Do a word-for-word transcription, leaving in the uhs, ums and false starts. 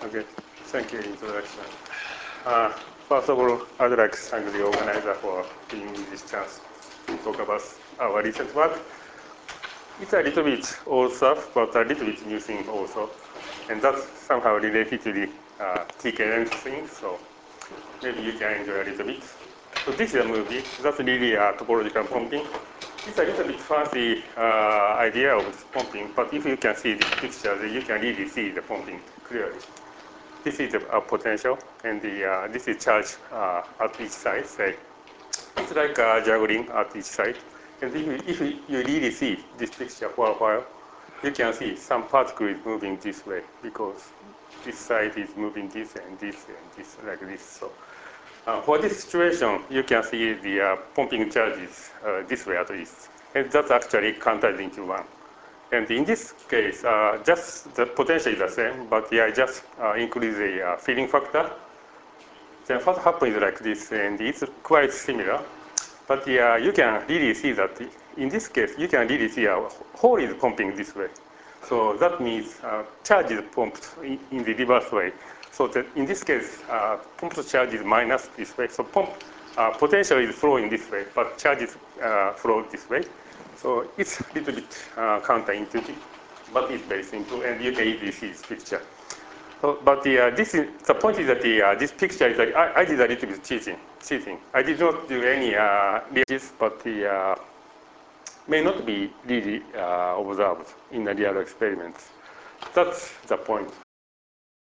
Okay, thank you introduction. Uh, first of all, I'd like to thank the organizer for giving me this chance to talk about our recent work. It's a little bit old stuff, but a little bit new thing also. And that's somehow related to the uh, T K N thing, so maybe you can enjoy a little bit. So this is a movie. That's really a topological pumping. It's a little bit fancy uh, idea of pumping, but if you can see this picture, then you can really see the pumping clearly. This is the uh, potential, and the, uh, this is charge uh, at each side. Say, it's like uh, juggling at each side. And if you, if you really see this picture for a while, you can see some particle is moving this way because this side is moving this and this and this like this. So uh, for this situation, you can see the uh, pumping charges uh, this way at least. And that's actually counted into one. And in this case, uh, just the potential is the same, but yeah, just uh, increase the uh, filling factor. Then what happens is like this, and it's quite similar. But yeah, you can really see that in this case, you can really see a hole is pumping this way. So that means uh, charge is pumped in, in the reverse way. So that in this case, uh, pumped charge is minus this way. So pump uh, potential is flowing this way, but charge is uh, flow this way. So it's a little bit uh, counterintuitive, but it's very simple, and you can easily see this picture. So, but the, uh, this is, the point is that the, uh, this picture is like, I, I did a little bit cheating. cheating. I did not do any uh, research, but the uh, may not be really uh, observed in the real experiments. That's the point.